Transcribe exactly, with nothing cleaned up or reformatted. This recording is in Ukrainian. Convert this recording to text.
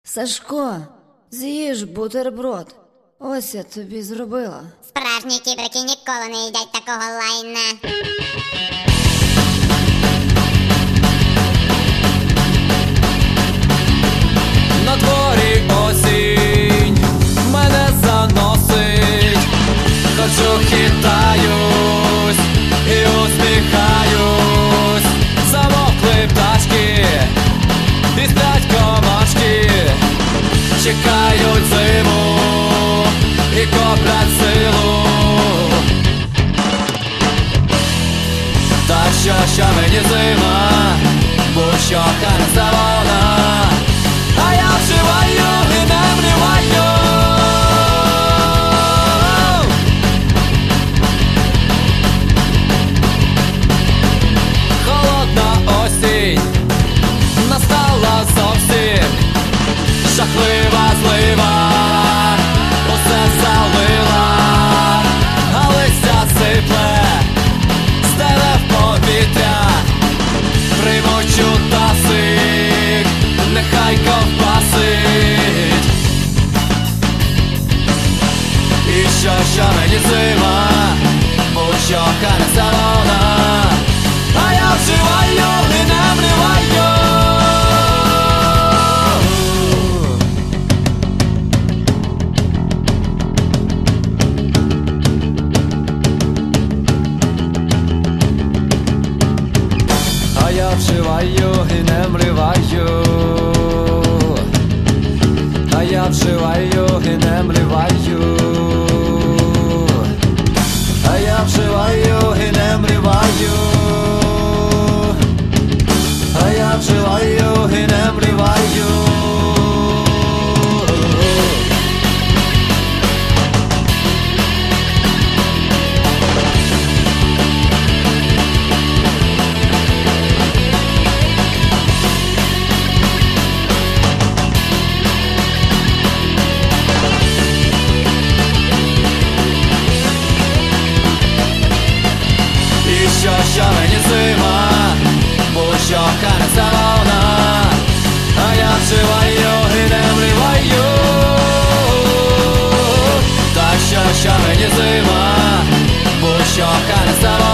Сашко, з'їж бутерброд. Ось я тобі зробила. Справжні кібрики ніколи не їдять такого лайна. На дворі осінь мене заносить, ходжу, хитаюсь і усміхаюсь. Замовкли пташки і сплять комашки, чекають зиму і коплять силу. Та що, що мені зима, будь-що хай не завона, а я вживаю і не вливаю. Холодна осінь настала зовсім, жахлива злива усе залила, а листя сипле, стеле в повітря, примочу тасик, нехай ковбасить. І що, що мені зима, будь-що хай не завона, а я вживаю і не вливаю. А я вживаю і не вливаю, а я вживаю і не вливаю, а я вживаю і не вливаю, а я вживаю і не вливаю. Що, що мені зима, будь-що хай не завона, а я вживаю і не вливаю. Так що, що мені зима, будь-що хай не завона.